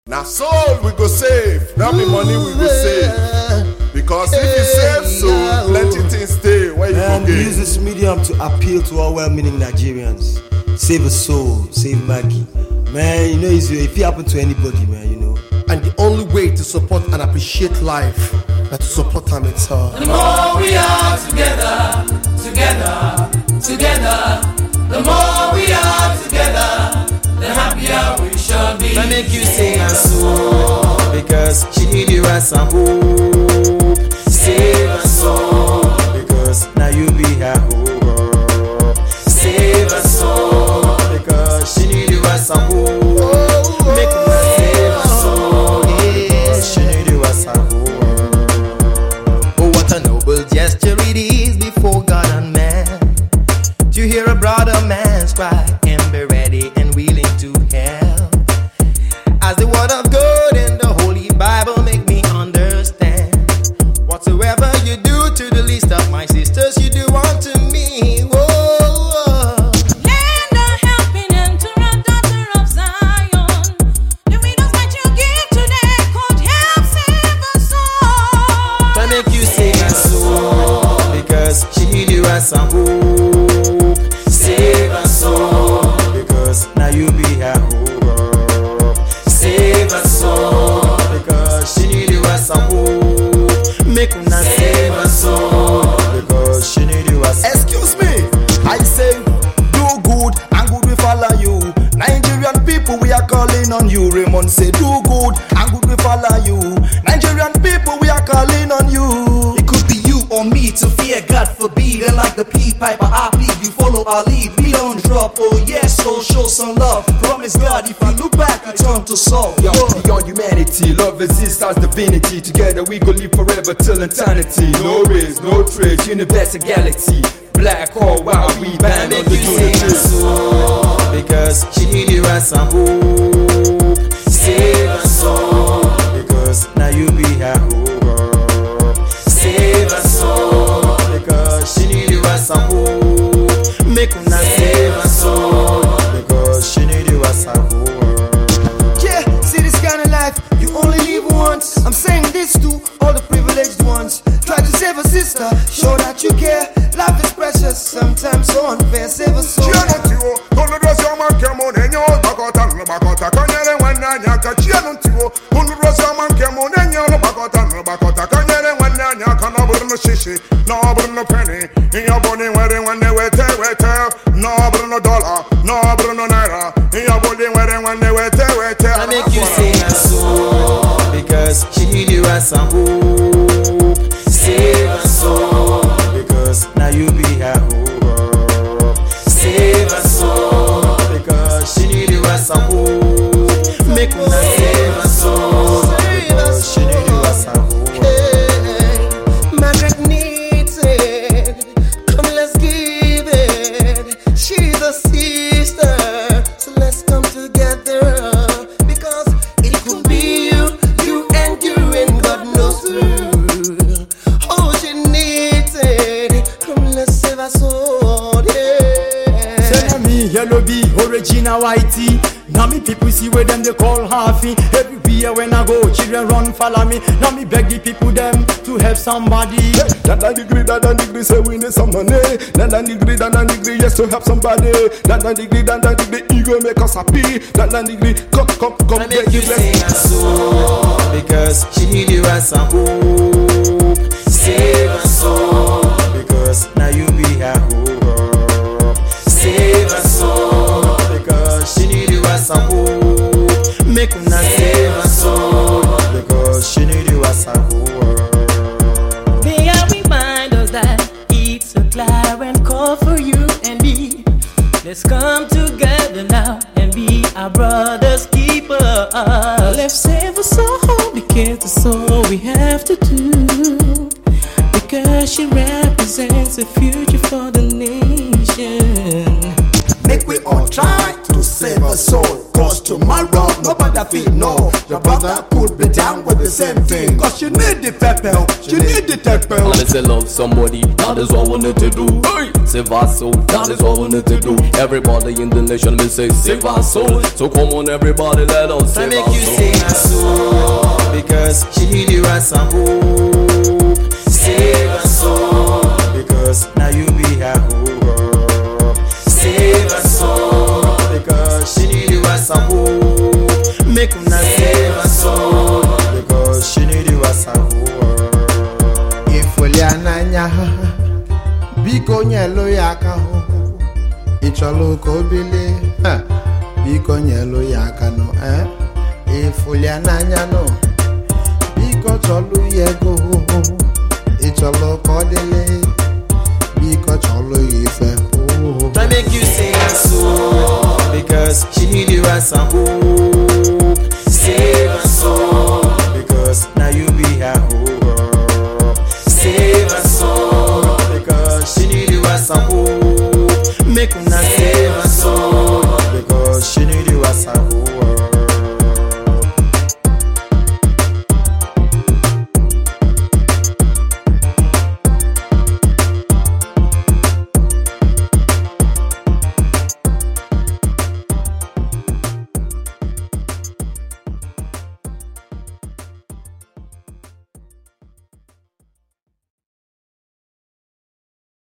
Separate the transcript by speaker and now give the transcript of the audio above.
Speaker 1: Now soul we go save, not be money we go save. Because if you save soul, plenty things stay where you go get.
Speaker 2: Use this medium to appeal to all well-meaning Nigerians. Save a soul, save Maggie. Man, you know if it happen to anybody, man, you know.
Speaker 3: And the only way to support and appreciate life is to support them itself.
Speaker 4: The more we are together, the more we are together, the happier we shall be.
Speaker 5: I make you sing a song because she need you as a hope. Save a soul because now you be her hope. Save a soul because she need you as a hope. Make her save a soul because she need you as a hope. Oh, what a noble gesture it is before God and man to hear a brother man's cry and be ready and willing to help. As the word of God in the Holy Bible make me understand, whatsoever you do to the least of my sisters, you do unto me. Whoa.
Speaker 6: Lend a helping hand to the daughter of Zion. The widows that you give today could help save a soul.
Speaker 5: I make you sing a song because she need you as a hope. Save a soul because now you be her hope. Save a soul because she need you as a hope. Make her not save a soul because she need you as a hope.
Speaker 2: Excuse me, I say, do good and good we follow you. Nigerian people, we are calling on you. Raymond say, do good and good we follow you. Nigerian people, we are calling on you.
Speaker 7: It could be you or me to fear, God forbid. And like the P Piper, I plead, you follow our lead. We don't drop, oh yes, so show some love. Promise God, if you look back, I turn to soul.
Speaker 8: Yo, beyond humanity, love exists as divinity. Together we go live forever till eternity. No race, no trade, universal galaxy. Black or white, we band on the unity.
Speaker 5: Because she need you as a hope. Save a soul because now you be her hope. Save a soul because she need you as a hope. Make her not save a soul because she need you as a hope.
Speaker 2: Yeah, see this kind of life, you only live once. I'm saying this to all the privileged ones. Try to save a sister, show that you care. Life is precious, sometimes so unfair. Save a soul.
Speaker 1: No penny in your body wedding when they wait, no dollar, no naira in your body wedding when they wait.
Speaker 5: I make you sing a song because she need you as a hope. Save a soul because now you be her hope. Save a soul because she need you as a hope. Make her not save a soul because she need you as a hope.
Speaker 7: Margaret needs it. Come, let's give it. She's a sister, so let's come together. Because it could be you and God knows who. Oh, she needs it. Come, let's save our soul. Yeah.
Speaker 9: Send me yellow bee, original whitey. Now me people see where them they call halfy. Everywhere when I go, children run follow me. Now me beg the people them to help somebody.
Speaker 8: That degree, say we need some money. That degree, yes to help somebody. That degree, ego make us happy. That degree, come,
Speaker 5: I make you sing a song because she need you as a hope. Save a soul because now you be her hope. Save a soul because she need you as a hope. Make her not save a soul because she need you as a hope.
Speaker 6: They are remind us that it's a clarion call for you and me. Let's come together now and be our brother's keeper. Let's save a soul because that's all we have to do. Because she represents the future for the nation.
Speaker 2: Make we all try to save a soul. Cause tomorrow. Nobody feel no. Your brother could be down with the same thing. Cause she need the pepper, she need the pepper.
Speaker 10: And I say love somebody, that is what we need to do. Save our soul, that is what we need to do. Everybody in the nation will say save our soul. So come on everybody, let us save our soul. I make you save our soul, because she need you as a hope. Save our soul, because now you be her hope. Save our soul, because she need you as a hope. Make her not save our soul, because she need you as a hope.
Speaker 11: If we are nanya, biko nyelo yaka ho. Icholo kobile, biko nyelo yaka no If we are nanya no, biko cholu yego. Icholo kodile, biko cholu ife.
Speaker 5: I make you sing a song, because she need you as a hope.